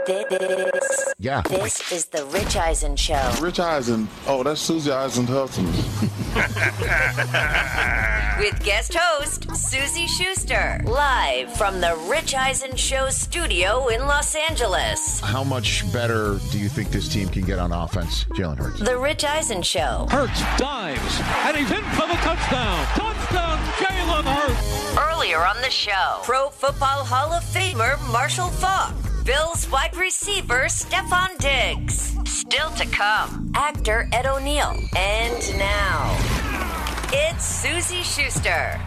This is the Rich Eisen Show. Rich Eisen. Oh, that's Susie Eisen's husband. With guest host, Susie Schuster. Live from the Rich Eisen Show studio in Los Angeles. How much better do you think this team can get on offense, Jalen Hurts? The Rich Eisen Show. Hurts dives, and he's in for the touchdown. Touchdown, Jalen Hurts. Earlier on the show, Pro Football Hall of Famer Marshall Faulk. Bills wide receiver Stephon Diggs. Still to come, actor Ed O'Neill. And now, it's Susie Schuster.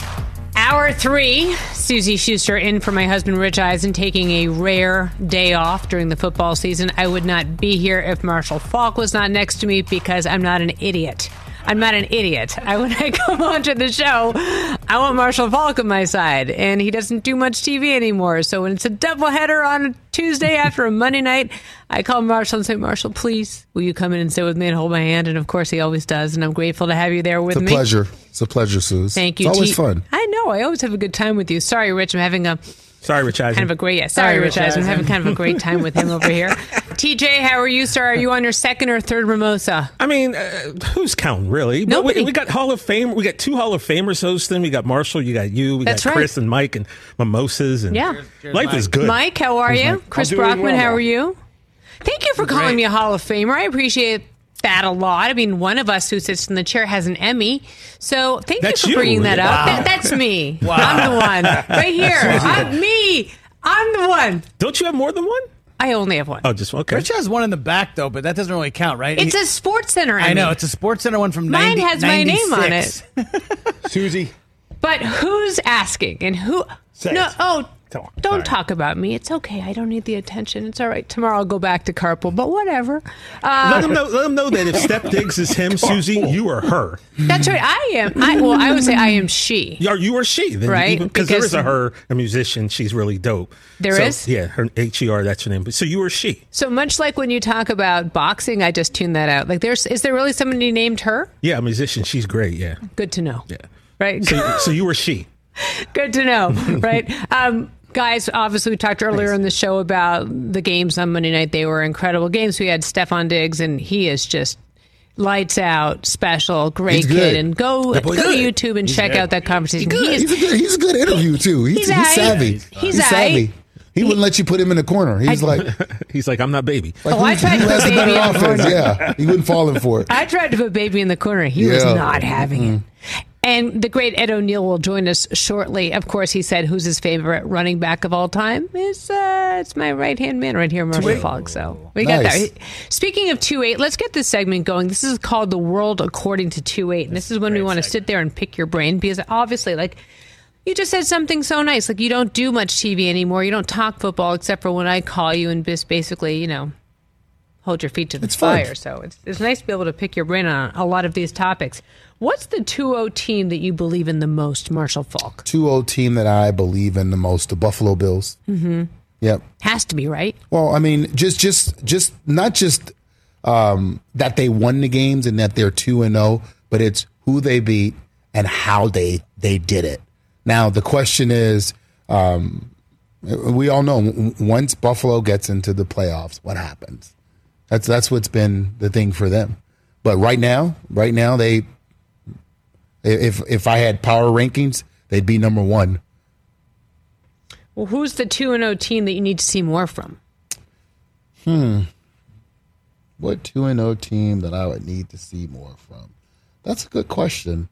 Hour 3, Susie Schuster in for my husband Rich Eisen, taking a rare day off during the football season. I would not be here if Marshall Faulk was not next to me because I'm not an idiot. I'm not an idiot. When I come onto the show, I want Marshall Faulk on my side, and he doesn't do much TV anymore. So when it's a doubleheader on a Tuesday after a Monday night, I call Marshall and say, Marshall, please, will you come in and sit with me and hold my hand? And of course, he always does, and I'm grateful to have you there with me. It's a pleasure. It's a pleasure, Suze. Thank you. It's always fun. I know. I always have a good time with you. Sorry, Rich, I'm having a... Sorry, Rich Eisen. Kind of a great, yeah. Sorry, Rich Eisen. I'm having kind of a great time with him over here. TJ, how are you, sir? Are you on your second or third mimosa? I mean, who's counting, really? Nobody. We got Hall of Fame. We got 2 Hall of Famers hosting. We got Marshall. You got you. We That's got right. Chris and Mike and mimosas. And yeah. Life is good. Mike, how are you? Chris Brockman, how are you? Thank you for calling me a Hall of Famer. I appreciate that a lot. I mean, one of us who sits in the chair has an Emmy. So thank you for bringing that up. Wow. That's me. Wow. I'm the one. Right here. I'm me. I'm the one. Don't you have more than one? I only have one. Oh, just okay. Rich has one in the back, though, but that doesn't really count, right? It's a Sports Center Emmy. I know. It's a Sports Center one from Mine has my name on 96. it. Susie. But who's asking? And who... Say no, it. oh... Come on. Don't Sorry. talk about me. It's okay. I don't need the attention. It's all right. Tomorrow I'll go back to carpool, but whatever. Let them know that if Steph Diggs is him, Susie, you are her. That's right. I am. I would say I am she. You are she. Then, right? Because there is a her, a musician. She's really dope. There is? Yeah, her HER, that's her name. But so you are she. So much like when you talk about boxing, I just tune that out. Like, is there really somebody named her? Yeah, a musician. She's great, yeah. Good to know. Yeah. Right? So you were she. Good to know, right? Guys, obviously we talked earlier in the show about the games on Monday night. They were incredible games. We had Stephon Diggs, and he is just lights out, special, great kid. And go to YouTube and check out that conversation. He's a good interview, too. He's savvy. He's savvy. He wouldn't let you put him in the corner. He's like, I'm not baby. Like, I tried to who has put the baby better in the offense? corner. Yeah, he wouldn't fall in for it. I tried to put baby in the corner. He was not having it. And the great Ed O'Neill will join us shortly. Of course, he said who's his favorite running back of all time is it's my right-hand man right here, Marshall Faulk. So we got that. Speaking of 2-8, let's get this segment going. This is called The World According to 2-8. And this is when we want to sit there and pick your brain because obviously, like, you just said something so nice. Like, you don't do much TV anymore. You don't talk football except for when I call you and just basically, hold your feet to the fire. So it's nice to be able to pick your brain on a lot of these topics. What's the 2-0 team that you believe in the most, Marshall Faulk? 2-0 team that I believe in the most, the Buffalo Bills. Mm-hmm. Yep. Has to be, right? Well, I mean, just not just that they won the games and that they're 2-0, but it's who they beat and how they did it. Now, the question is, we all know once Buffalo gets into the playoffs, what happens? That's what's been the thing for them. But right now, they, if I had power rankings, they'd be number 1. Well, who's the 2-0 team that you need to see more from? What 2-0 team that I would need to see more from? That's a good question.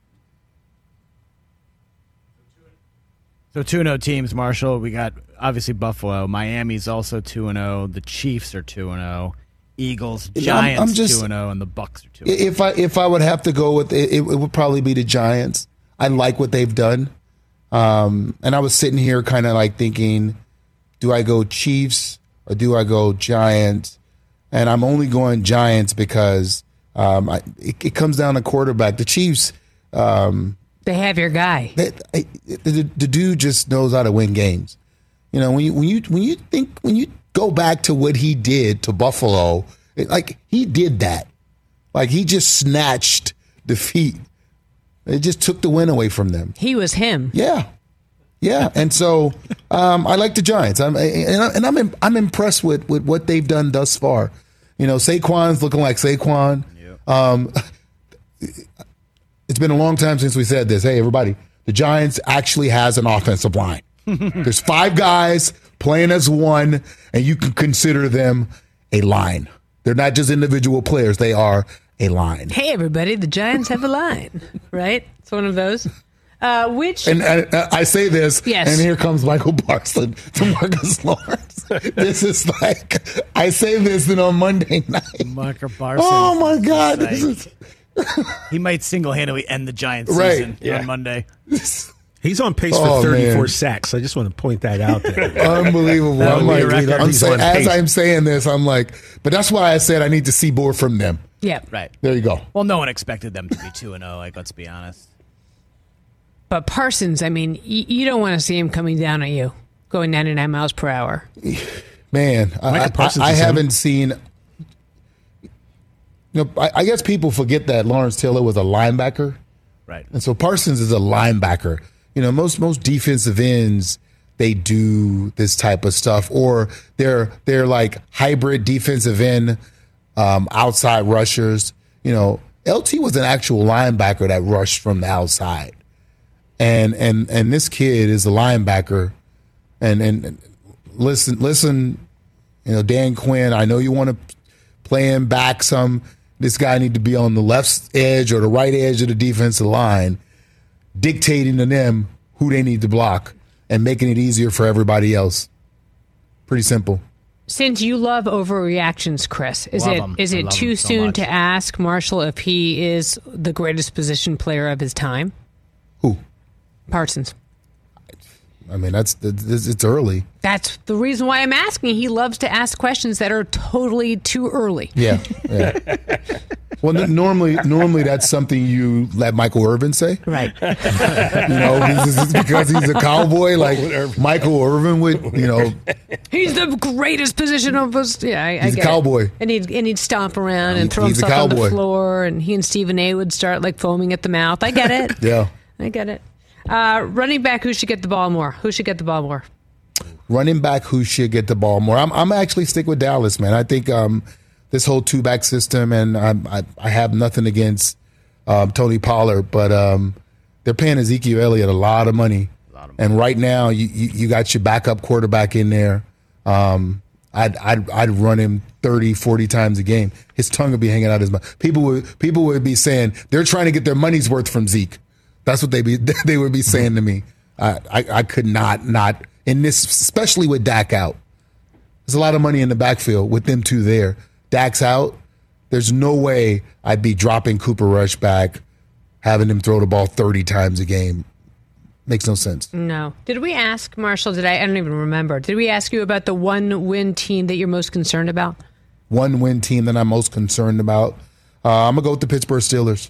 So 2-0 teams, Marshall. We got, obviously, Buffalo. Miami's also 2-0. The Chiefs are 2-0. Eagles, Giants 2-0, and the Bucs are 2-0. If I would have to go with it, it would probably be the Giants. I like what they've done. And I was sitting here kind of like thinking, do I go Chiefs or do I go Giants? And I'm only going Giants because it comes down to quarterback. The Chiefs, they have your guy. The dude just knows how to win games. When you go back to what he did to Buffalo, he did that. Like, he just snatched defeat. It just took the win away from them. He was him. Yeah. Yeah, and so I like the Giants. I'm impressed with what they've done thus far. Saquon's looking like Saquon. Yep. It's been a long time since we said this. Hey, everybody, the Giants actually has an offensive line. There's 5 guys playing as one, and you can consider them a line. They're not just individual players. They are a line. Hey, everybody, the Giants have a line, right? It's one of those. And I say this, yes. And here comes Michael Parsons to Marcus Lawrence. This is like, I say this, and on Monday night. Michael Parsons. Oh, my God. He might single-handedly end the Giants season on Monday. He's on pace for 34 sacks. I just want to point that out there. Unbelievable. I'm saying this, I'm like, but that's why I said I need to see more from them. Yeah. Right. There you go. Well, no one expected them to be 2-0, let's be honest. But Parsons, I mean, you don't want to see him coming down at you, going 99 miles per hour. Man, I haven't seen. I guess people forget that Lawrence Taylor was a linebacker, right? And so Parsons is a linebacker. Most defensive ends, they do this type of stuff, or they're like hybrid defensive end, outside rushers. LT was an actual linebacker that rushed from the outside. And this kid is a linebacker, and listen, Dan Quinn, I know you want to play him back some. This guy need to be on the left edge or the right edge of the defensive line, dictating to them who they need to block and making it easier for everybody else. Pretty simple. Since you love overreactions, Chris, is it too soon to ask Marshall if he is the greatest position player of his time? Who? Parsons. I mean, it's early. That's the reason why I'm asking. He loves to ask questions that are totally too early. Yeah. Well, normally that's something you let Michael Irvin say. Right. Because he's a cowboy, like Michael Irvin would, He's the greatest position of us. Yeah, I he's get a cowboy. It. And he'd stomp around and throw himself on the floor, and he and Stephen A. would start like foaming at the mouth. I get it. Yeah. I get it. Running back, who should get the ball more? Running back, who should get the ball more? I'm actually stick with Dallas, man. I think this whole 2-back system, and I have nothing against Tony Pollard, but they're paying Ezekiel Elliott a lot of money. And right now, you got your backup quarterback in there. I'd run him 30, 40 times a game. His tongue would be hanging out his mouth. People would be saying they're trying to get their money's worth from Zeke. That's what they would be saying to me. I could not in this, especially with Dak out. There's a lot of money in the backfield with them two there. Dak's out. There's no way I'd be dropping Cooper Rush back, having him throw the ball 30 times a game. Makes no sense. No. Did we ask, Marshall, I don't even remember. Did we ask you about the 1-win team that you're most concerned about? 1-win team that I'm most concerned about? I'm going to go with the Pittsburgh Steelers.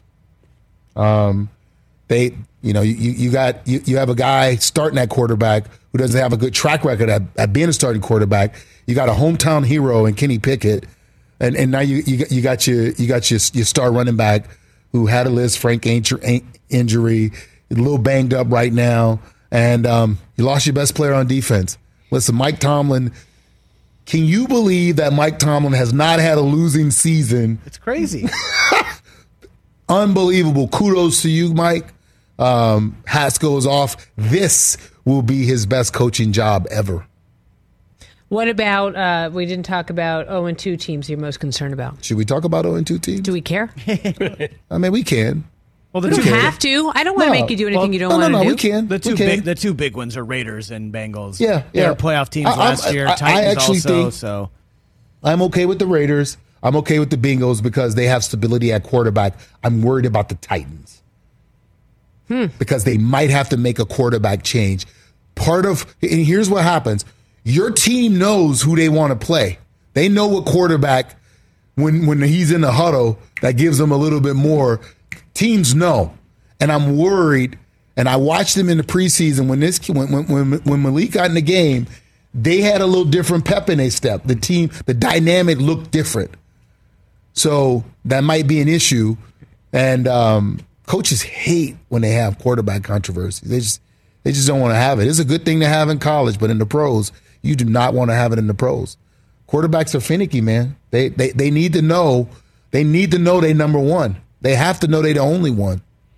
You have a guy starting at quarterback who doesn't have a good track record at being a starting quarterback. You got a hometown hero in Kenny Pickett, and now you got your star running back who had a Liz Frank injury, a little banged up right now, and you lost your best player on defense. Listen, Mike Tomlin. Can you believe that Mike Tomlin has not had a losing season? It's crazy. Unbelievable. Kudos to you, Mike. Hats goes off. This will be his best coaching job ever. What about, we didn't talk about 0-2 teams you're most concerned about. Should we talk about 0-2 teams? Do we care? I mean, we can. Well, you have to. I don't want to make you do anything you don't want to do. No, we can. The two big ones are Raiders and Bengals. Yeah. They were playoff teams last year. Titans also. I'm okay with the Raiders. I'm okay with the Bengals because they have stability at quarterback. I'm worried about the Titans. Because they might have to make a quarterback change. And here's what happens. Your team knows who they want to play. They know what quarterback, when he's in the huddle, that gives them a little bit more. Teams know. And I'm worried, and I watched them in the preseason when Malik got in the game, they had a little different pep in their step. The dynamic looked different. So that might be an issue. And coaches hate when they have quarterback controversy. They just don't want to have it. It's a good thing to have in college, but in the pros, you do not want to have it in the pros. Quarterbacks are finicky, man. They need to know. They need to know they're number one. They have to know they're the only one.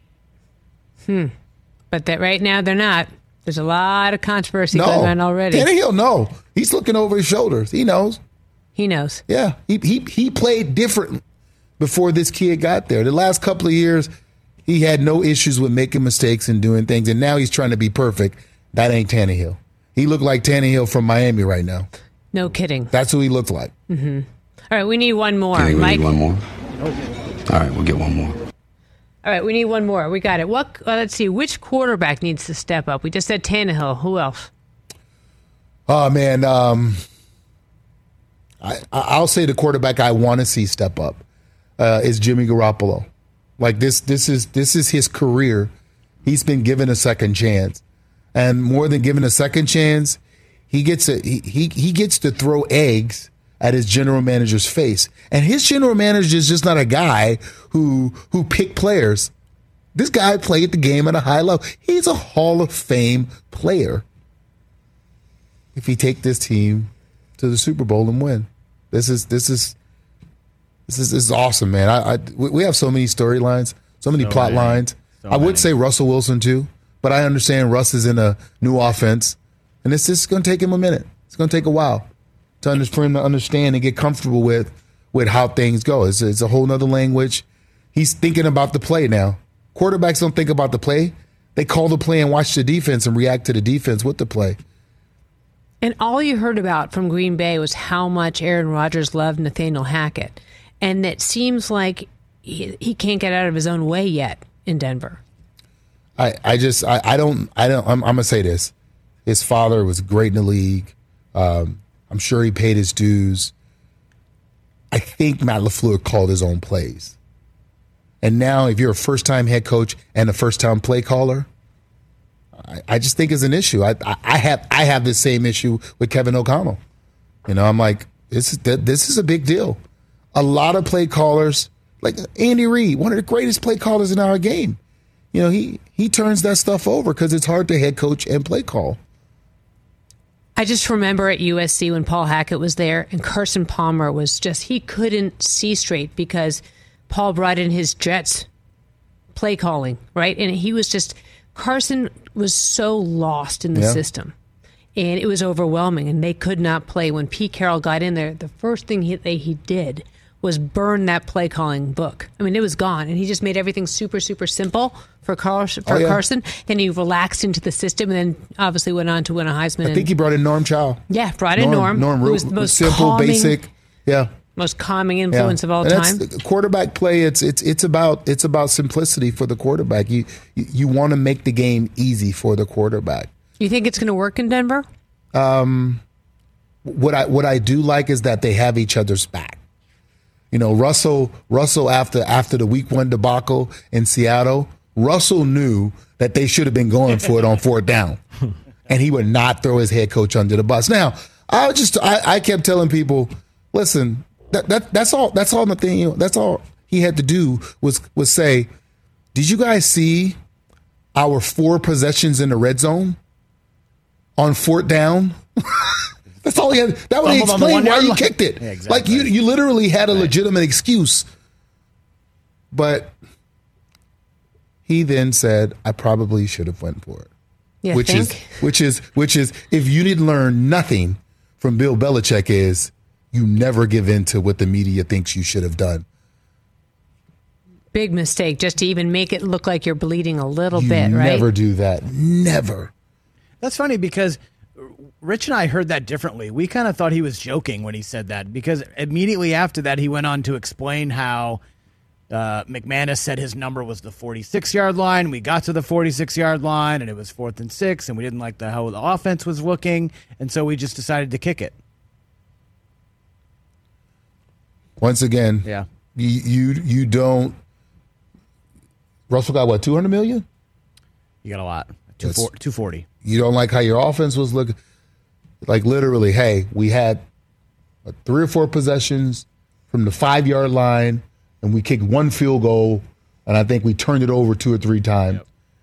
But that right now they're not. There's a lot of controversy going on already. Tannehill, no. He's looking over his shoulders. He knows. He knows. Yeah. He played different before this kid got there. The last couple of years, he had no issues with making mistakes and doing things, and now he's trying to be perfect. That ain't Tannehill. He looked like Tannehill from Miami right now. No kidding. That's who he looked like. Mm-hmm. All right, we need one more. We Mike? need one more? All right, we'll get one more. All right, we need one more. We got it. Let's see. Which quarterback needs to step up? We just said Tannehill. Who else? Oh, man. I'll say the quarterback I want to see step up is Jimmy Garoppolo. Like this is his career. He's been given a second chance, and more than given a second chance, he gets to throw eggs at his general manager's face. And his general manager is just not a guy who picked players. This guy played the game at a high level. He's a Hall of Fame player. If he take this team to the Super Bowl and win, this is awesome, man. We have so many storylines, so many plot lines. I would say Russell Wilson too, but I understand Russ is in a new offense, and it's just going to take him a minute. It's going to take a while for him to understand and get comfortable with how things go. It's a whole nother language. He's thinking about the play now. Quarterbacks don't think about the play. They call the play and watch the defense and react to the defense with the play. And all you heard about from Green Bay was how much Aaron Rodgers loved Nathaniel Hackett. And it seems like he can't get out of his own way yet in Denver. I'm going to say this. His father was great in the league. I'm sure he paid his dues. I think Matt LaFleur called his own plays. And now if you're a first-time head coach and a first-time play caller, I just think it's an issue. I have the same issue with Kevin O'Connell. I'm like, this is a big deal. A lot of play callers, like Andy Reid, one of the greatest play callers in our game, he turns that stuff over because it's hard to head coach and play call. I just remember at USC when Paul Hackett was there and Carson Palmer was he couldn't see straight because Paul brought in his Jets play calling, right? And Carson was so lost in the system. And it was overwhelming, and they could not play. When Pete Carroll got in there, the first thing he did was burn that play calling book. I mean, it was gone, and he just made everything super, super simple for Carson. Then he relaxed into the system, and then obviously went on to win a Heisman. I think he brought in Norm Chow. Yeah, brought in Norm. Norm who was the most simple, calming, basic. Yeah. Most calming influence of all time. Quarterback play. It's about simplicity for the quarterback. You want to make the game easy for the quarterback. You think it's going to work in Denver? What I do like is that they have each other's back. Russell after the week 1 debacle in Seattle, Russell knew that they should have been going for it on 4th down, and he would not throw his head coach under the bus. Now, I kept telling people, listen. That's all the thing. That's all he had to do was say, did you guys see our 4 possessions in the red zone on 4th down? That's all he had. That would explain why you kicked it. Yeah, exactly. Like you literally had a legitimate excuse. But he then said, I probably should have went for it. Yeah, which is if you didn't learn nothing from Bill Belichick is you never give in to what the media thinks you should have done. Big mistake, just to even make it look like you're bleeding a little bit, right? Never do that. Never. That's funny because Rich and I heard that differently. We kind of thought he was joking when he said that because immediately after that, he went on to explain how McManus said his number was the 46-yard line. We got to the 46-yard line, and it was 4th and 6, and we didn't like how the offense was looking, and so we just decided to kick it. Once again, yeah, you don't. Russell got what, $200 million? You got a lot. 240. You don't like how your offense was looking. Like literally, hey, we had 3 or 4 possessions from the 5-yard line, and we kicked 1 field goal, and I think we turned it over 2 or 3 times. Yep.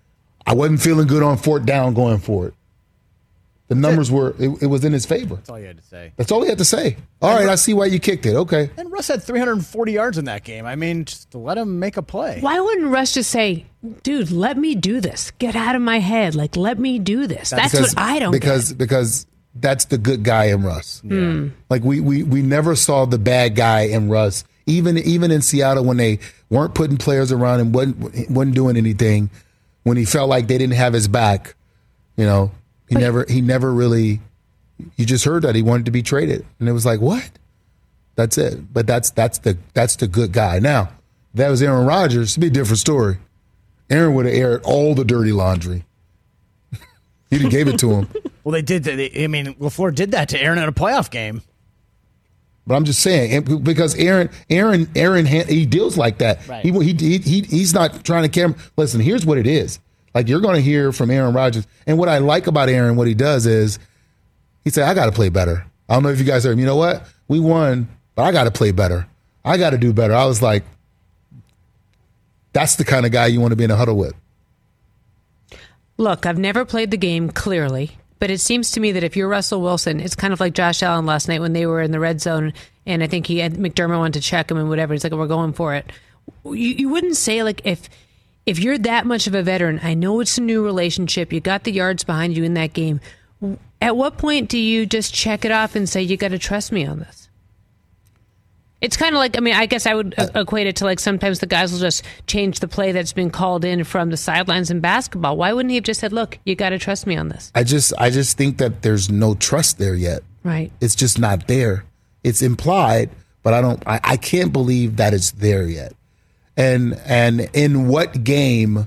I wasn't feeling good on fourth down going for it. The numbers it was in his favor. That's all you had to say. That's all he had to say. All right, I see why you kicked it. Okay. And Russ had 340 yards in that game. I mean, just let him make a play. Why wouldn't Russ just say, dude, let me do this. Get out of my head. Like, let me do this. That's what I don't get. Because that's the good guy in Russ. Yeah. Like, we never saw the bad guy in Russ. Even in Seattle when they weren't putting players around and wasn't doing anything, when he felt like they didn't have his back, you know, he never really. You just heard that he wanted to be traded, and it was like, what? That's it. But that's the good guy. Now, if that was Aaron Rodgers, it'd be a different story. Aaron would have aired all the dirty laundry. He didn't gave it to him. Well, they did. LaFleur did that to Aaron in a playoff game. But I'm just saying, because Aaron, he deals like that. Right. He's not trying to Listen, here's what it is. Like, you're going to hear from Aaron Rodgers. And what I like about Aaron, what he does is, he said, I got to play better. I don't know if you guys heard him. You know what? We won, but I got to play better. I got to do better. I was like, that's the kind of guy you want to be in a huddle with. Look, I've never played the game clearly, but it seems to me that if you're Russell Wilson, it's kind of like Josh Allen last night when they were in the red zone, and I think McDermott wanted to check him and whatever. He's like, we're going for it. You wouldn't say, like, if you're that much of a veteran, I know it's a new relationship, you got the yards behind you in that game. At what point do you just check it off and say, you got to trust me on this? It's kind of like, I guess I would equate it to, like, sometimes the guys will just change the play that's been called in from the sidelines in basketball. Why wouldn't he have just said, look, you got to trust me on this? I just think that there's no trust there yet. Right. It's just not there. It's implied, but I can't believe that it's there yet. And in what game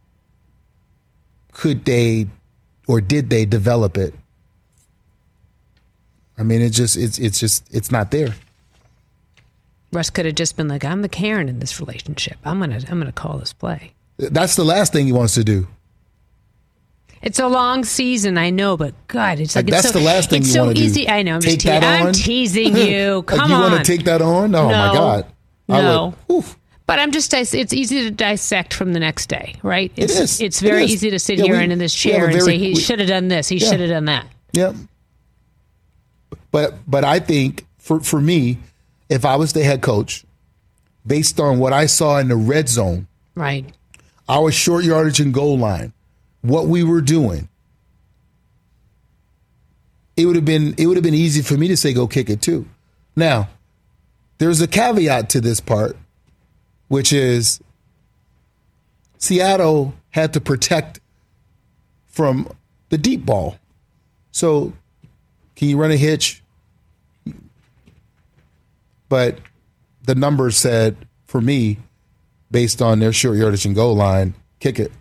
could they or did they develop it? I mean, it's not there. Russ could have just been like, I'm the Karen in this relationship. I'm gonna call this play. That's the last thing he wants to do. It's a long season, I know, but God, it's like that's the last thing you want to do. It's so easy. I know. I'm teasing you. Come on. You want to take that on? Oh, my God. No. But it's easy to dissect from the next day, right? It is. It's very easy to sit here and in this chair and say he should have done this, he should have done that. Yeah. But I think for me, if I was the head coach, based on what I saw in the red zone, right, our short yardage and goal line, what we were doing, it would have been easy for me to say go kick it too. Now, there's a caveat to this part, which is Seattle had to protect from the deep ball. So can you run a hitch? But the numbers said, for me, based on their short yardage and goal line, kick it.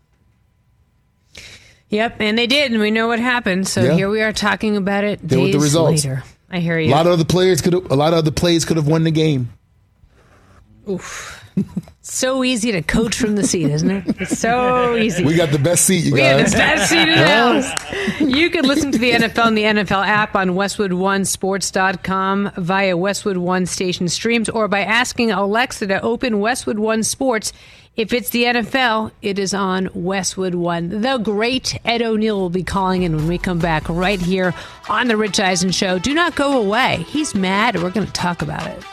Yep, and they did, and we know what happened. So here we are talking about it days the results. Later. I hear you. A lot of other plays could have won the game. Oof. So easy to coach from the seat, isn't it? It's so easy. We got the best seat, you guys. We got the best seat in the house. You can listen to the NFL and the NFL app on WestwoodOneSports.com via Westwood One station streams or by asking Alexa to open Westwood One Sports. If it's the NFL, it is on Westwood One. The great Ed O'Neill will be calling in when we come back right here on The Rich Eisen Show. Do not go away. He's mad, and we're going to talk about it.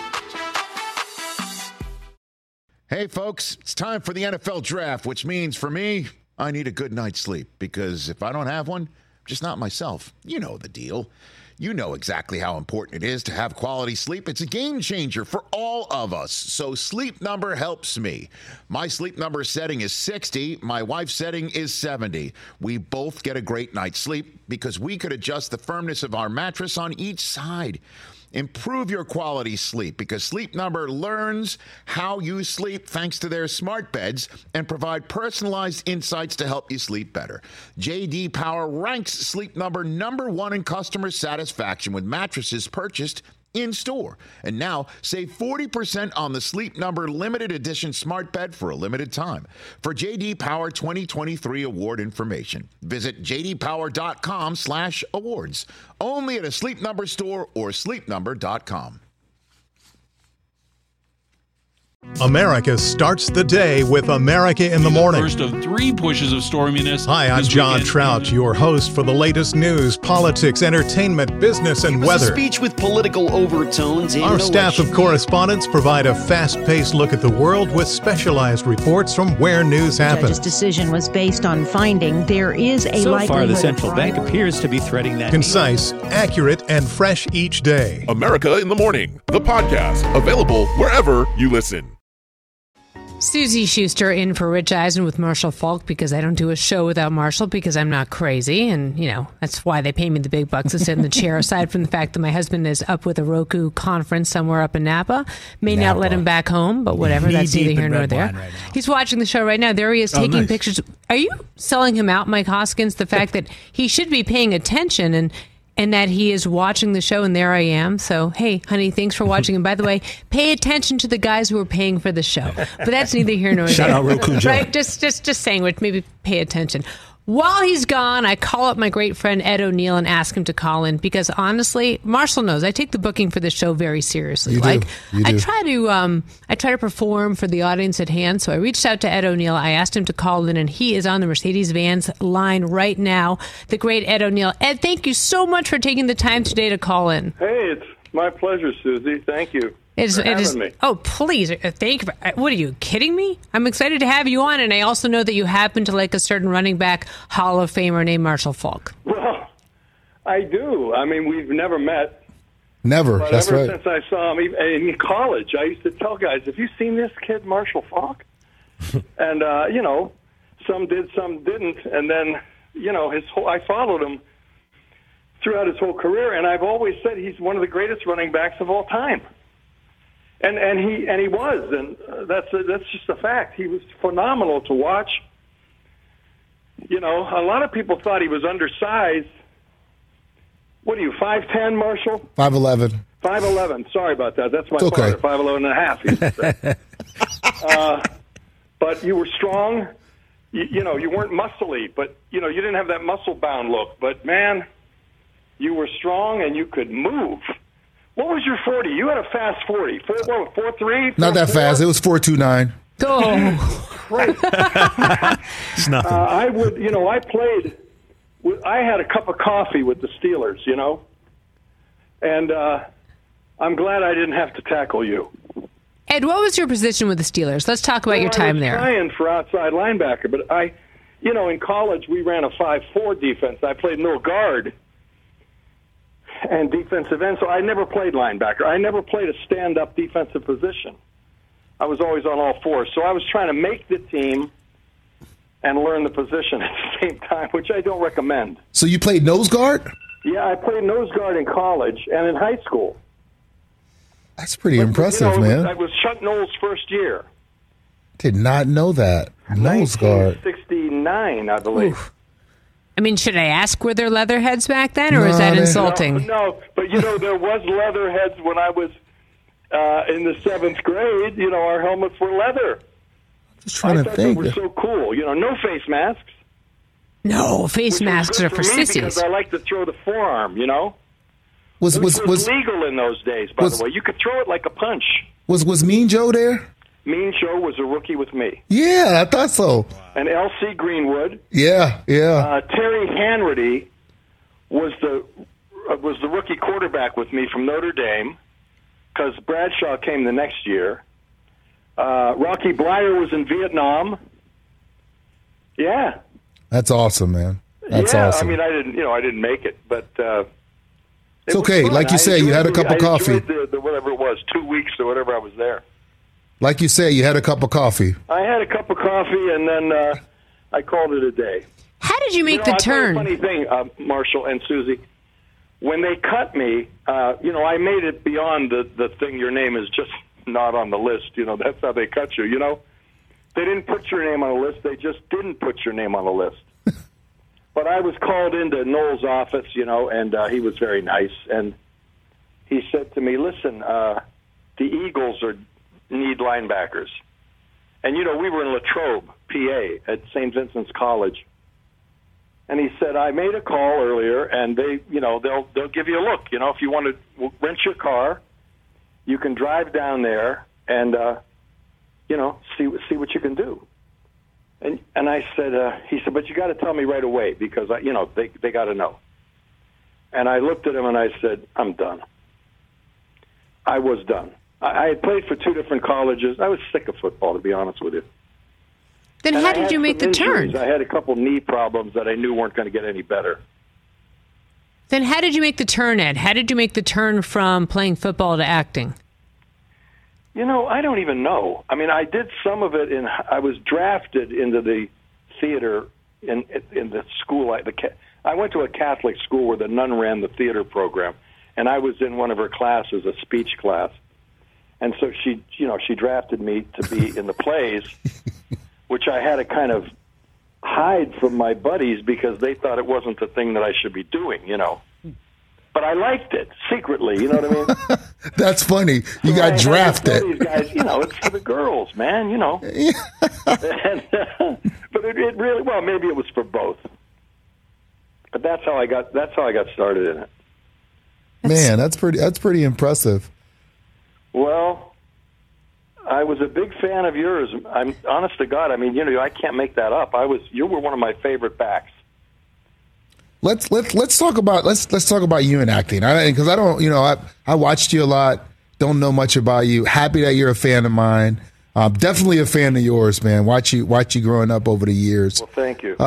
Hey, folks, it's time for the NFL draft, which means for me, I need a good night's sleep because if I don't have one, I'm just not myself. You know the deal. You know exactly how important it is to have quality sleep. It's a game changer for all of us. So Sleep Number helps me. My Sleep Number setting is 60. My wife's setting is 70. We both get a great night's sleep because we could adjust the firmness of our mattress on each side. Improve your quality sleep because Sleep Number learns how you sleep thanks to their smart beds and provide personalized insights to help you sleep better. J.D. Power ranks Sleep Number #1 in customer satisfaction with mattresses purchased in-store. And now, save 40% on the Sleep Number limited edition smart bed for a limited time. For J.D. Power 2023 award information, visit jdpower.com/awards. Only at a Sleep Number store or sleepnumber.com. America starts the day with America in the Morning. First of 3 pushes of storminess. Hi, I'm John Trout, your host for the latest news, politics, entertainment, business, and weather. A speech with political overtones. Our staff of correspondents provide a fast-paced look at the world with specialized reports from where news happens. The judge's decision was based on finding there is a likelihood. So far, the central bank appears to be threading that. Concise, accurate, and fresh each day. America in the Morning, the podcast, available wherever you listen. Susie Schuster in for Rich Eisen with Marshall Falk, because I don't do a show without Marshall, because I'm not crazy. And, you know, that's why they pay me the big bucks to sit in the chair, aside from the fact that my husband is up with a Roku conference somewhere up in Napa. May not let him back home, but whatever. That's neither here nor there. Right, he's watching the show right now. There he is taking pictures. Are you selling him out, Mike Hoskins, the fact that he should be paying attention and that he is watching the show, and there I am. So, hey, honey, thanks for watching. And by the way, pay attention to the guys who are paying for the show. But that's neither here nor there. Shout out Roku Joe. Right? Just saying, which maybe pay attention. While he's gone, I call up my great friend Ed O'Neill and ask him to call in, because honestly, Marshall knows I take the booking for the show very seriously. You do. I try to perform for the audience at hand. So I reached out to Ed O'Neill. I asked him to call in, and he is on the Mercedes-Benz line right now. The great Ed O'Neill. Ed, thank you so much for taking the time today to call in. Hey, it's my pleasure, Susie. Thank you. It is. Me. Oh, please. Thank you. What are you kidding me? I'm excited to have you on, and I also know that you happen to like a certain running back Hall of Famer named Marshall Falk. Well, I do. I mean, we've never met. Never. But That's ever right. since I saw him in college, I used to tell guys, "Have you seen this kid, Marshall Falk?" And you know, some did, some didn't, and then you know, I followed him throughout his whole career, and I've always said he's one of the greatest running backs of all time. And he was, and that's just a fact. He was phenomenal to watch. You know, a lot of people thought he was undersized. What are you, 5'10", Marshall? 5'11". 5'11". Sorry about that. That's my okay. father, 5'11.5". But you were strong. You know, you weren't muscly, but you know, you didn't have that muscle-bound look. But man, you were strong and you could move. What was your 40? You had a fast 40. 4.3? Not that fast. It was 4.29. Oh, right. It's nothing. I would, you know, I had a cup of coffee with the Steelers, you know, and I'm glad I didn't have to tackle you. Ed, what was your position with the Steelers? Let's talk about your time there. I was trying for outside linebacker, but you know, in college we ran a 5-4 defense. I played middle guard and defensive end, so I never played linebacker. I never played a stand-up defensive position. I was always on all fours. So I was trying to make the team and learn the position at the same time, which I don't recommend. So you played nose guard? Yeah, I played nose guard in college and in high school. That's pretty impressive, man. It was Chuck Noll's first year. Did not know that. Nose guard. 1969, I believe. Oof. I mean, should I ask, were there leatherheads back then, or is that insulting? No, but you know, there was leatherheads when I was in the 7th grade. You know, our helmets were leather. Just trying to think. They were so cool. You know, no face masks. No, face masks are for sissies. Because I like to throw the forearm, you know? Was legal in those days, by the way. You could throw it like a punch. Was Mean Joe there? Mean Joe was a rookie with me. Yeah, I thought so. And L.C. Greenwood. Yeah. Terry Hanratty was the rookie quarterback with me from Notre Dame, because Bradshaw came the next year. Rocky Bleier was in Vietnam. Yeah. That's awesome, man. That's awesome. I mean, I didn't make it, but it's okay. Like you say, you had a cup of coffee. I enjoyed the whatever it was, 2 weeks or whatever I was there. Like you say, you had a cup of coffee. I had a cup of coffee, and then I called it a day. How did you make the turn? Funny thing, Marshall and Susie, when they cut me, I made it beyond the thing. Your name is just not on the list. You know, that's how they cut you. You know, they didn't put your name on the list. They just didn't put your name on the list. But I was called into Noll's office, you know, and he was very nice, and he said to me, "Listen, the Eagles need linebackers." And, you know, we were in Latrobe, PA, at St. Vincent's College. And he said, "I made a call earlier, and they'll give you a look. You know, if you want to rent your car, you can drive down there, and see what you can do. And I said, he said, but you got to tell me right away because they got to know. And I looked at him and I said, I'm done. I was done. I had played for 2 different colleges. I was sick of football, to be honest with you. Then how did you make the turn? I had a couple knee problems that I knew weren't going to get any better. Then how did you make the turn, Ed? How did you make the turn from playing football to acting? I don't even know. I mean, I did some of it I was drafted into the theater in the school. I went to a Catholic school where the nun ran the theater program, and I was in one of her classes, a speech class. And so she drafted me to be in the plays, which I had to kind of hide from my buddies because they thought it wasn't the thing that I should be doing, But I liked it secretly, you know what I mean? That's funny. You got drafted. These guys, it's for the girls, man, And, but it really, well, maybe it was for both. But that's how I got started in it. Man, that's pretty impressive. Well, I was a big fan of yours. I'm honest to God. I mean, I can't make that up. You were one of my favorite backs. Let's talk about you in acting. Because I don't, I watched you a lot. Don't know much about you. Happy that you're a fan of mine. Definitely a fan of yours, man. Watch you growing up over the years. Well, thank you.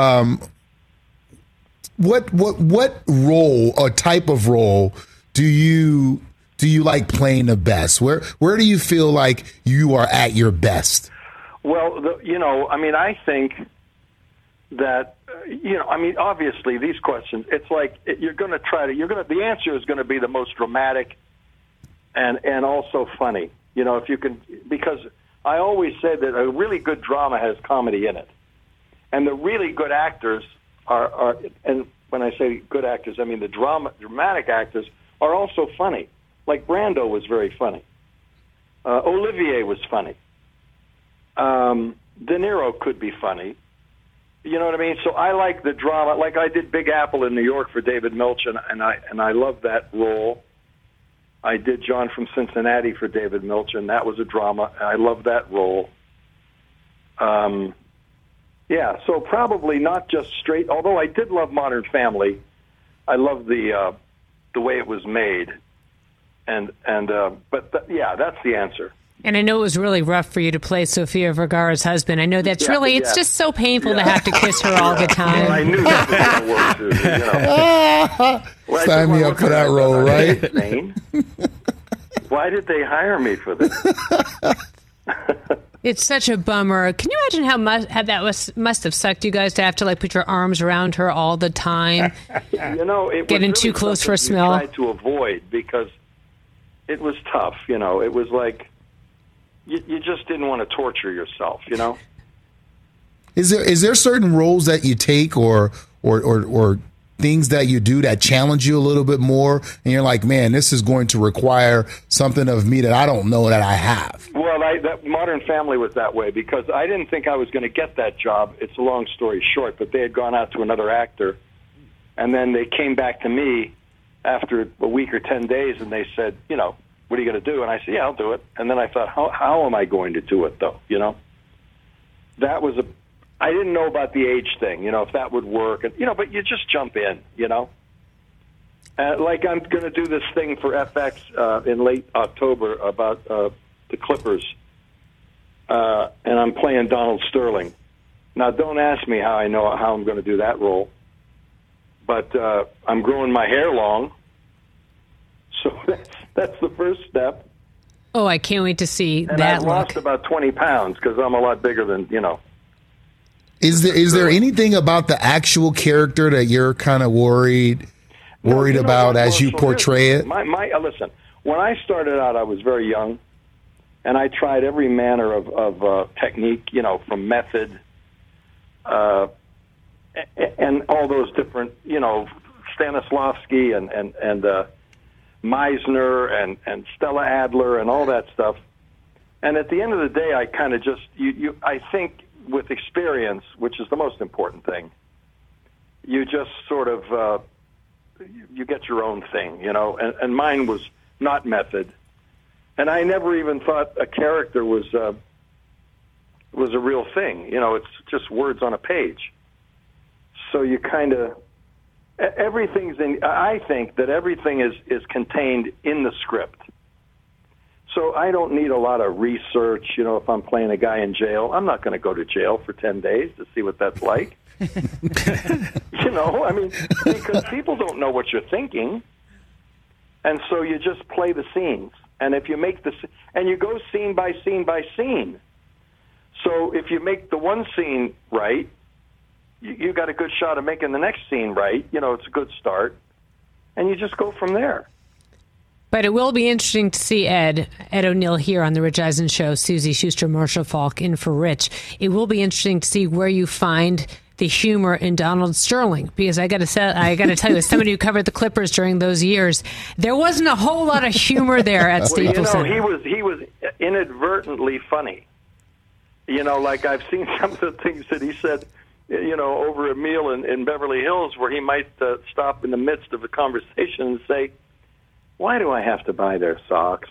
What role or type of role do you like playing the best? Where do you feel like you are at your best? Well, I think that, obviously these questions, it's like you're going to the answer is going to be the most dramatic and also funny, if you can, because I always say that a really good drama has comedy in it. And the really good actors are and when I say good actors, I mean the dramatic actors are also funny. Like Brando was very funny. Olivier was funny. De Niro could be funny. You know what I mean? So I like the drama. Like I did Big Apple in New York for David Milch, and I loved that role. I did John from Cincinnati for David Milch, and that was a drama. I loved that role. Yeah, so probably not just straight. Although I did love Modern Family, I loved the way it was made, yeah, that's the answer. And I know it was really rough for you to play Sofia Vergara's husband. I know that's it's just so painful to have to kiss her all the time. Well, I knew that was going to work, Susie, Sign me up for that role, right? Why did they hire me for this? It's such a bummer. Can you imagine how that must have sucked you guys to have to put your arms around her all the time? It getting was too really close for a smell. I tried to avoid because it was tough. It was like you just didn't want to torture yourself. Is there certain roles that you take or things that you do that challenge you a little bit more, and you're like, man, this is going to require something of me that I don't know that I have? Well, that Modern Family was that way because I didn't think I was going to get that job. It's a long story short, but they had gone out to another actor, and then they came back to me after a week or 10 days, and they said, what are you going to do? And I said, yeah, I'll do it. And then I thought, how am I going to do it, though? That was I didn't know about the age thing, if that would work. And, but you just jump in, like I'm going to do this thing for FX in late October about the Clippers, and I'm playing Donald Sterling. Now, don't ask me how I know how I'm going to do that role, but I'm growing my hair long, so that's the first step. Oh, I can't wait to see and that I've look. lost about 20 pounds because I'm a lot bigger than, Is there anything about the actual character that you're kind of worried about as you portray it? Listen, when I started out, I was very young, and I tried every manner of technique, from method, and all those different, Stanislavski and Meisner and Stella Adler and all that stuff. And at the end of the day, I kind of just I think with experience, which is the most important thing, you just sort of you get your own thing, and mine was not method. And I never even thought a character was was a real thing. You know, it's just words on a page. So you kind of everything's in. I think that everything is contained in the script. So I don't need a lot of research. You know, if I'm playing a guy in jail, I'm not going to go to jail for 10 days to see what that's like. You know, I mean, because people don't know what you're thinking. And so you just play the scenes. And if you make and you go scene by scene by scene. So if you make the one scene right, you got a good shot of making the next scene right. You know, it's a good start. And you just go from there. But it will be interesting to see Ed O'Neill here on the Rich Eisen Show, Susie Schuster, Marshall Faulk in for Rich. It will be interesting to see where you find the humor in Donald Sterling, because I got to tell you, as somebody who covered the Clippers during those years, there wasn't a whole lot of humor there at Staples Center. You know, he was inadvertently funny. You know, like I've seen some of the things that he said, you know, over a meal in Beverly Hills, where he might stop in the midst of a conversation and say, "Why do I have to buy their socks?"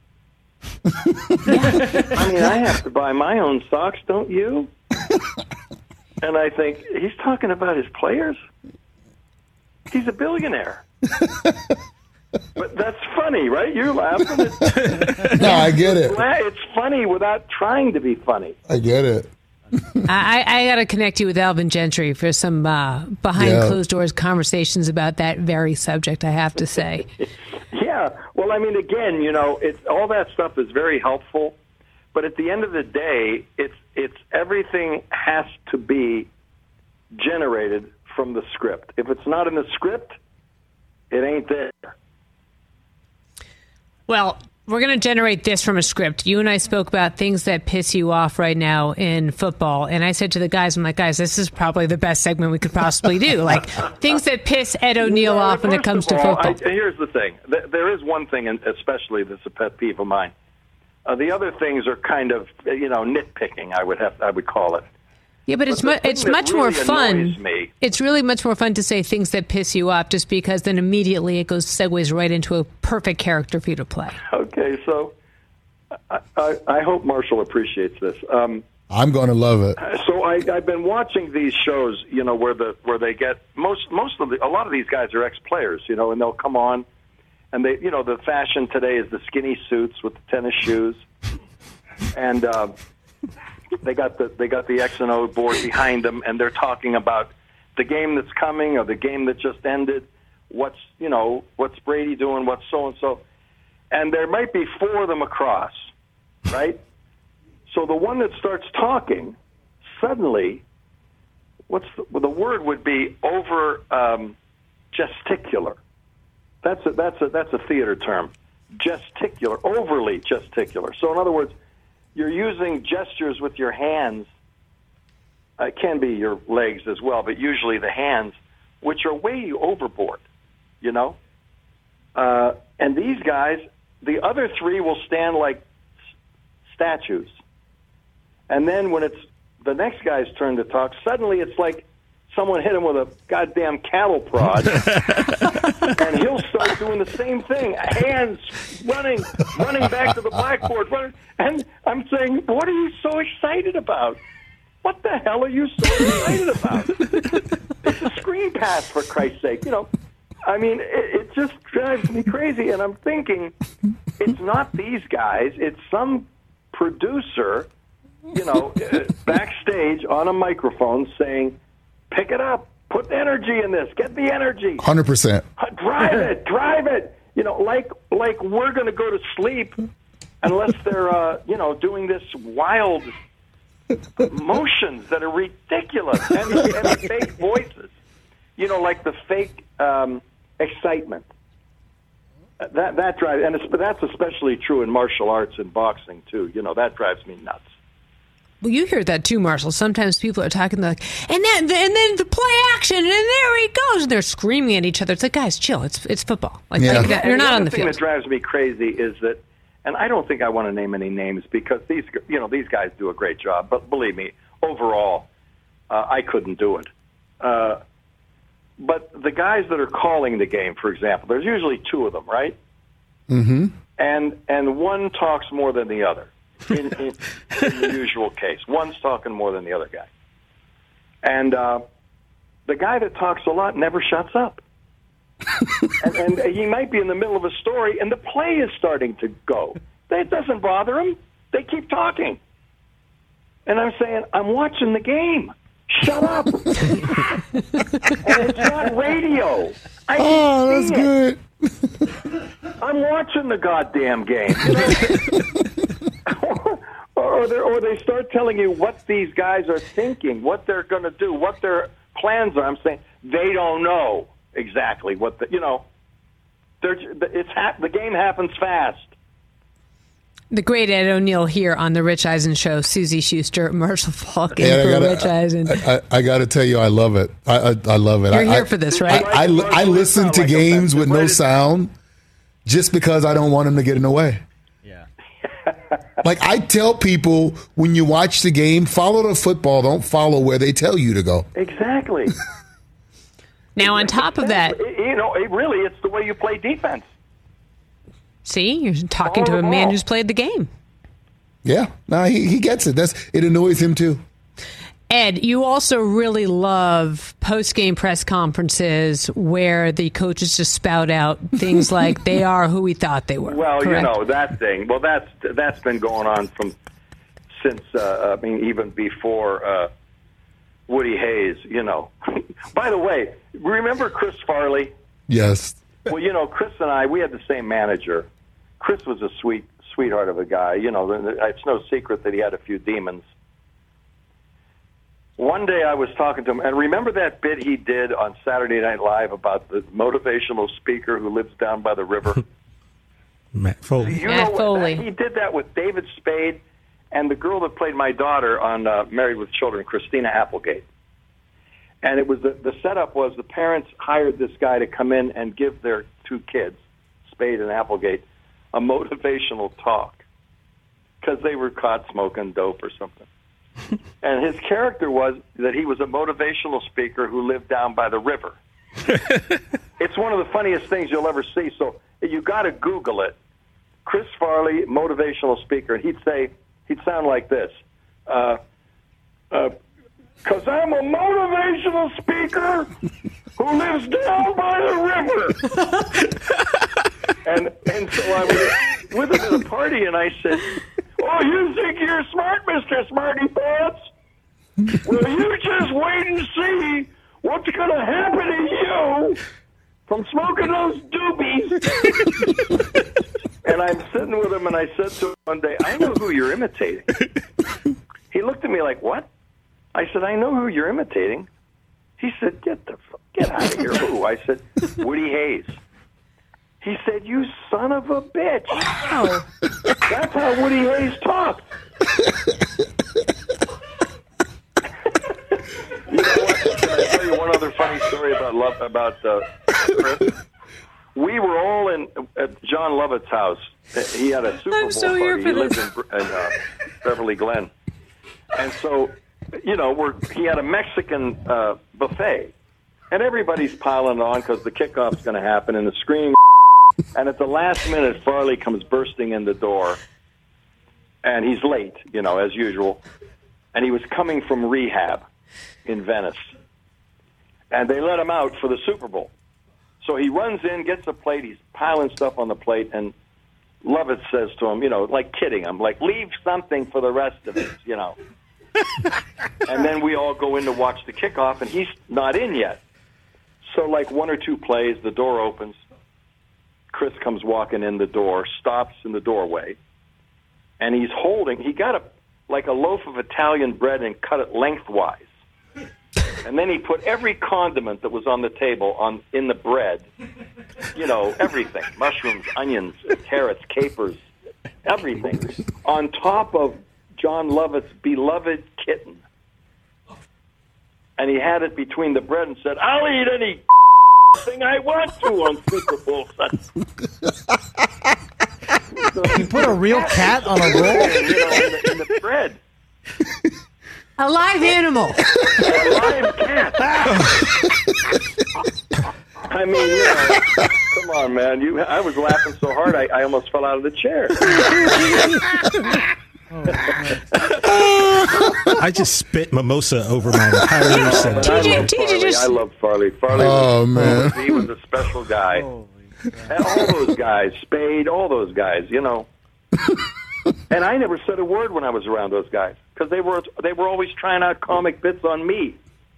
I mean, I have to buy my own socks, don't you? And I think, he's talking about his players? He's a billionaire. But that's funny, right? You're laughing. No, I get it. It's funny without trying to be funny. I get it. I got to connect you with Alvin Gentry for some behind closed doors conversations about that very subject, I have to say. Yeah. Well, I mean, again, you know, all that stuff is very helpful. But at the end of the day, it's everything has to be generated from the script. If it's not in the script, it ain't there. Well, we're going to generate this from a script. You and I spoke about things that piss you off right now in football. And I said to the guys, I'm like, guys, this is probably the best segment we could possibly do. Like, things that piss Ed O'Neill off when it comes to football. Here's the thing. There is one thing, especially that's a pet peeve of mine. The other things are kind of, you know, nitpicking, I would call it. Yeah, but it's much more fun. It's really much more fun to say things that piss you off, just because then immediately it segues right into a perfect character for you to play. Okay, so I hope Marshall appreciates this. I'm going to love it. So I've been watching these shows, you know, where they get a lot of these guys are ex-players, you know, and they'll come on. And they, you know, the fashion today is the skinny suits with the tennis shoes, and they got the X and O board behind them, and they're talking about the game that's coming or the game that just ended. What's Brady doing? What's so and so, and there might be four of them across, right? So the one that starts talking, suddenly, the word would be over gesticular. That's a theater term. Gesticular, overly gesticular. So in other words, you're using gestures with your hands. It can be your legs as well, but usually the hands, which are way overboard, you know? And these guys, the other three will stand like statues. And then when it's the next guy's turn to talk, suddenly it's like someone hit him with a goddamn cattle prod, and he'll start doing the same thing. Hands running back to the blackboard. And I'm saying, what are you so excited about? What the hell are you so excited about? It's a screen pass, for Christ's sake. You know, I mean, it just drives me crazy. And I'm thinking, it's not these guys. It's some producer, you know, backstage on a microphone saying, pick it up. Put energy in this. Get the energy. 100%. Drive it. You know, like we're going to go to sleep unless they're, you know, doing this wild motions that are ridiculous and fake voices. You know, like the fake excitement. That drives, but that's especially true in martial arts and boxing too. You know, that drives me nuts. Well, you hear that too, Marshall. Sometimes people are talking like, and then the play action, and there he goes, and they're screaming at each other. It's like, guys, chill. It's football. Like, you're not on the field. The thing that drives me crazy is that, and I don't think I want to name any names because these guys do a great job. But believe me, overall, I couldn't do it. But the guys that are calling the game, for example, there's usually two of them, right? Mm-hmm. And one talks more than the other. in the usual case. One's talking more than the other guy. And the guy that talks a lot never shuts up. and he might be in the middle of a story, and the play is starting to go. It doesn't bother him. They keep talking. And I'm saying, I'm watching the game. Shut up. And it's not radio. That's good. I'm watching the goddamn game. Or they start telling you what these guys are thinking, what they're going to do, what their plans are. I'm saying they don't know exactly what the game happens fast. The great Ed O'Neill here on the Rich Eisen Show. Susie Schuster, Marshall Falk, and Rich Eisen. I got to tell you, I love it. I love it. You're here for this, right? I listen to games with no sound just because I don't want them to get in the way. Yeah. Like I tell people, when you watch the game, follow the football. Don't follow where they tell you to go. Exactly. Now, on top of that, it's the way you play defense. See, you're talking to a man who's played the game. Yeah, no, he gets it. It annoys him too. Ed, you also really love post-game press conferences where the coaches just spout out things like they are who we thought they were. Well, correct? That thing. Well, that's been going on since even before Woody Hayes. By the way, remember Chris Farley? Yes. Well, Chris and I, we had the same manager. Chris was a sweetheart of a guy. It's no secret that he had a few demons. One day I was talking to him, and remember that bit he did on Saturday Night Live about the motivational speaker who lives down by the river? Matt Foley. Matt Foley. He did that with David Spade and the girl that played my daughter on Married with Children, Christina Applegate. And it was the setup was the parents hired this guy to come in and give their two kids, Spade and Applegate, a motivational talk because they were caught smoking dope or something. And his character was that he was a motivational speaker who lived down by the river. It's one of the funniest things you'll ever see. So you got to Google it. Chris Farley, motivational speaker, and he'd sound like this. Because I'm a motivational speaker who lives down by the river. and so I was with him at a party, and I said, "Oh, you think you're smart, Mr. Smarty Pants? Well, you just wait and see what's going to happen to you from smoking those doobies." And I'm sitting with him, and I said to him one day, "I know who you're imitating." He looked at me like, "What?" I said, "I know who you're imitating." He said, "Get out of here." Who? I said, "Woody Hayes." He said, "You son of a bitch." Wow. That's how Woody Hayes talked. You know what? Can I tell you one other funny story about Chris? We were all at John Lovett's house. He had a Super Bowl party. He lived in Beverly Glen. And so, he had a Mexican buffet. And everybody's piling on because the kickoff's going to happen and the screen. And at the last minute, Farley comes bursting in the door. And he's late, as usual. And he was coming from rehab in Venice. And they let him out for the Super Bowl. So he runs in, gets a plate, he's piling stuff on the plate, and Lovett says to him, like kidding him, like, leave something for the rest of us, And then we all go in to watch the kickoff, and he's not in yet. So like one or two plays, the door opens. Chris comes walking in the door, stops in the doorway, and he got a loaf of Italian bread and cut it lengthwise. And then he put every condiment that was on the table in the bread. Everything. Mushrooms, onions, carrots, capers, everything. On top of John Lovett's beloved kitten. And he had it between the bread and said, "I'll eat any thing I want to on Super Bowl Sunday." So he put a real cat on a roll? In the bread. A live animal. A live cat. I mean, come on, man. I was laughing so hard I almost fell out of the chair. I just spit mimosa over my entire set. I love Farley. Farley man. He was a special guy. And all those guys, Spade, all those guys, you know. And I never said a word when I was around those guys because they were always trying out comic bits on me.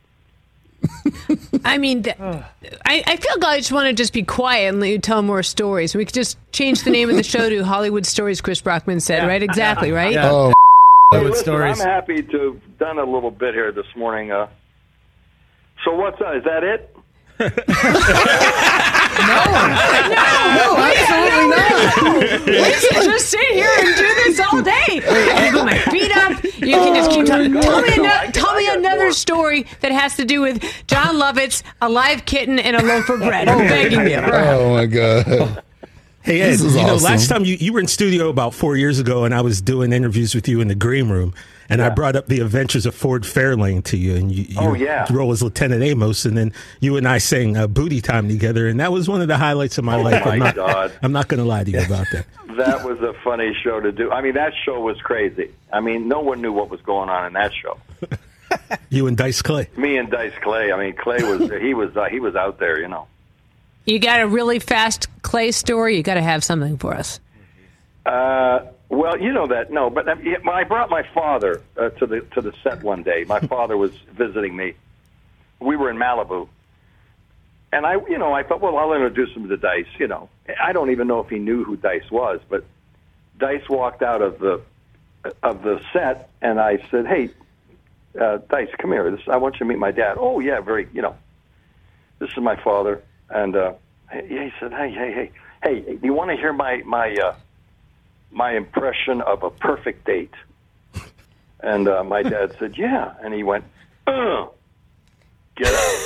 I mean, I feel like I just want to just be quiet and let you tell more stories. We could just change the name of the show to Hollywood Stories, Chris Brockman said, right? Exactly, right? Yeah. Oh, Hey, listen, I'm happy to have done a little bit here this morning. So what's that? Is that it? No, absolutely not. We can just sit here and do this all day. I can put my feet up. You can just keep talking. Tell me another story that has to do with John Lovitz, a live kitten, and a loaf of bread. I'm begging you. Oh my God. Hey, Ed, last time you were in studio about 4 years ago, and I was doing interviews with you in the green room, and I brought up the adventures of Ford Fairlane to you, and you role as Lieutenant Amos, and then you and I sang Booty Time together, and that was one of the highlights of my life. God. I'm not going to lie to you about that. That was a funny show to do. I mean, that show was crazy. I mean, no one knew what was going on in that show. You and Dice Clay. Me and Dice Clay. I mean, Clay was he was out there, you know. You got a really fast Clay story? You got to have something for us. Well, you know that. No, but I brought my father to the set one day. My father was visiting me. We were in Malibu, and I thought, well, I'll introduce him to Dice. You know, I don't even know if he knew who Dice was, but Dice walked out of the set, and I said, "Hey, Dice, come here. I want you to meet my dad." Oh yeah, very. You know, this is my father. And he said, "Hey, do you want to hear my impression of a perfect date?" And my dad said, "Yeah." And he went, "Get out."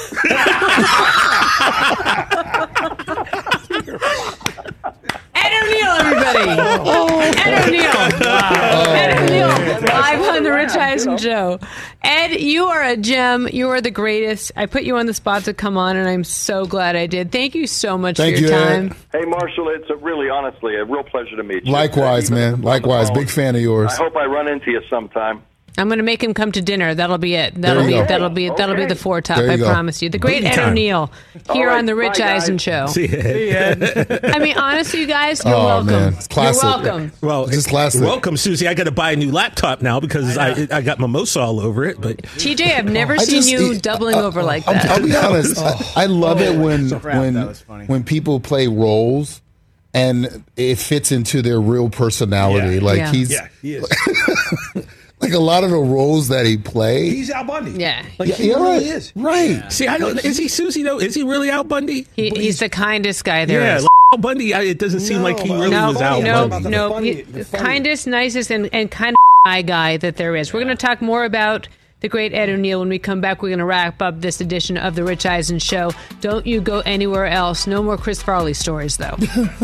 Ed O'Neill, everybody. Ed O'Neill. Ed O'Neill, live on the Rich Eisen Show. Ed, you are a gem. You are the greatest. I put you on the spot to come on, and I'm so glad I did. Thank you so much for your time. Ed. Hey, Marshall, it's honestly a real pleasure to meet you. Likewise, man. Likewise. Big fan of yours. I hope I run into you sometime. I'm going to make him come to dinner. That'll be it. That'll be the foretop. I promise you. The great Ed O'Neill here on the Rich Eisen Show. See you, Ed. I mean, honestly, you guys, you're welcome. Man. It's classic. You're welcome. Well, just classic. Welcome, Susie. I got to buy a new laptop now because I got mimosa all over it. But TJ, I've never seen you doubling over like that. I'll be honest. I love it when people play roles and it fits into their real personality. He is. Like a lot of the roles that he plays, he's Al Bundy. Yeah, he really is. Right. Yeah. See, I don't. Is he Susie though? Is he really Al Bundy? He's the kindest guy there is. Like Al Bundy. It doesn't seem like he really was Al Bundy. No, kindest, nicest, and kind of guy that there is. We're going to talk more about the great Ed O'Neill when we come back. We're going to wrap up this edition of the Rich Eisen Show. Don't you go anywhere else. No more Chris Farley stories, though.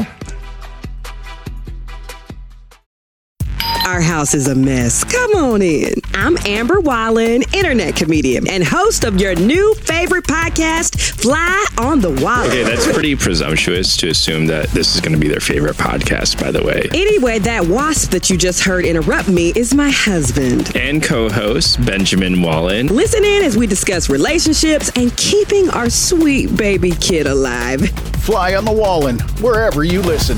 Our house is a mess. Come on in. I'm Amber Wallen, internet comedian and host of your new favorite podcast, Fly on the Wallen. Okay, that's pretty presumptuous to assume that this is going to be their favorite podcast, by the way. Anyway, that wasp that you just heard interrupt me is my husband. And co-host, Benjamin Wallen. Listen in as we discuss relationships and keeping our sweet baby kid alive. Fly on the Wallen, wherever you listen.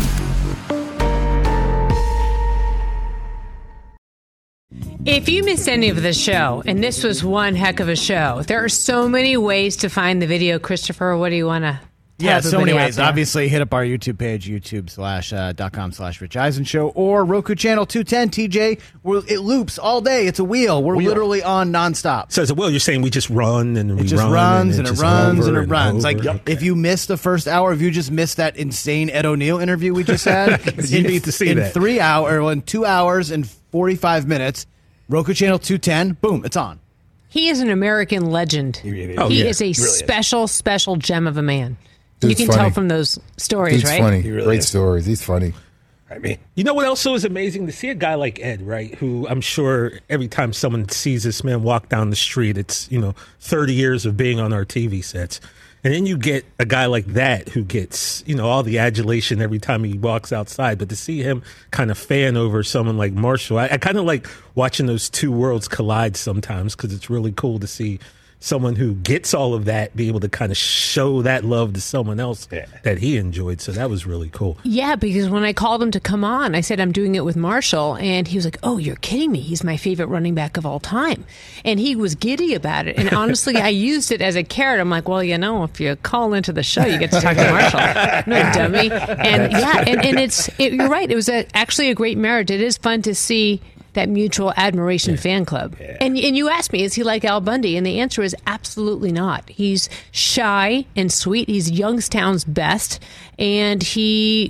If you missed any of the show, and this was one heck of a show, there are so many ways to find the video. Christopher, what do you want to Yeah, so many ways. Obviously, hit up our YouTube page, youtube.com/Rich Eisen Show, or Roku channel 210, TJ. It loops all day. It's a wheel. We're literally on nonstop. So as a wheel, you're saying we just run and it just runs and it runs and it runs. Like, if you missed the first hour, if you just missed that insane Ed O'Neill interview we just had, you need to see that. In 2 hours and 45 minutes, Roku channel 210, boom, it's on. He is an American legend. He is a special gem of a man. Dude's you can tell from those stories, Dude's right? Funny. Great stories. He's funny. I mean, you know what also is amazing? To see a guy like Ed, right, who I'm sure every time someone sees this man walk down the street, it's, 30 years of being on our TV sets. And then you get a guy like that who gets, all the adulation every time he walks outside. But to see him kind of fan over someone like Marshall, I kind of like watching those two worlds collide sometimes because it's really cool to see someone who gets all of that be able to kind of show that love to someone else that he enjoyed. So that was really cool. Yeah, because when I called him to come on, I said, I'm doing it with Marshall. And he was like, oh, you're kidding me. He's my favorite running back of all time. And he was giddy about it. And honestly, I used it as a carrot. I'm like, well, if you call into the show, you get to talk to Marshall. No, dummy. And you're right. It was actually a great marriage. It is fun to see that mutual admiration fan club. Yeah. And you asked me, is he like Al Bundy? And the answer is absolutely not. He's shy and sweet. He's Youngstown's best. And he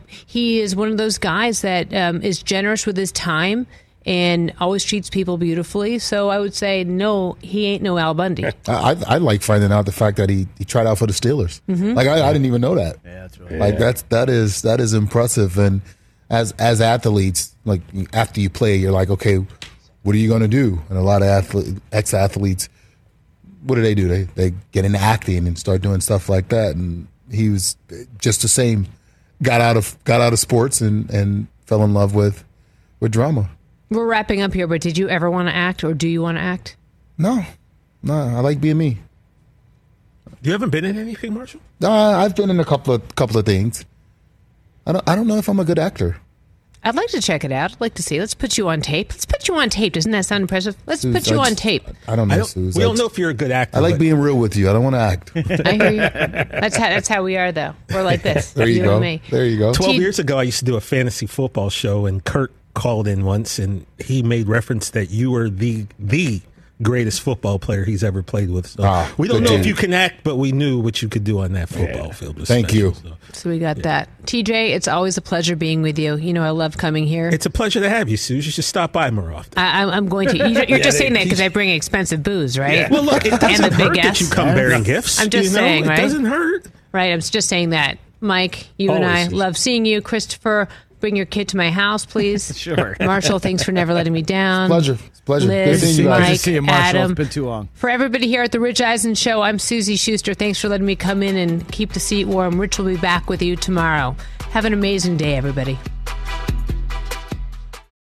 is one of those guys that is generous with his time and always treats people beautifully. So I would say, no, he ain't no Al Bundy. I like finding out the fact that he tried out for the Steelers. Mm-hmm. Like, I didn't even know that. Yeah, that's really like, that is impressive. And as athletes, like after you play, you're like, okay, what are you going to do? And a lot of ex-athletes, what do? They get into acting and start doing stuff like that. And he was just the same. Got out of sports and fell in love with drama. We're wrapping up here, but did you ever want to act, or do you want to act? No, I like being me. You haven't been in anything, Marshall? I've been in a couple of things. I don't know if I'm a good actor. I'd like to check it out. I'd like to see. Let's put you on tape. Doesn't that sound impressive? Let's put you on tape. I don't know, Suze. We don't know if you're a good actor. I like being real with you. I don't want to act. I hear you. That's how we are, though. We're like this. There you go. And me. There you go. 12 years ago, I used to do a fantasy football show, and Kurt called in once, and he made reference that you were the greatest football player he's ever played with. So we don't know if you can act, but we knew what you could do on that football field. Thank you. So we got that. TJ, it's always a pleasure being with you. I love coming here. It's a pleasure to have you, Suze. You should stop by more often. I'm going to. You're just saying that because I bring expensive booze, right? Yeah. Well, look, it doesn't hurt that you come bearing gifts. I'm just saying, right? It doesn't hurt. Right, I'm just saying that. Mike, you and I love seeing you. Christopher, bring your kid to my house, please. Sure. Marshall, thanks for never letting me down. It's a pleasure. Liz, good seeing you guys. Mike, Good to see you, Marshall. Adam. It's been too long. For everybody here at the Rich Eisen Show, I'm Susie Schuster. Thanks for letting me come in and keep the seat warm. Rich will be back with you tomorrow. Have an amazing day, everybody.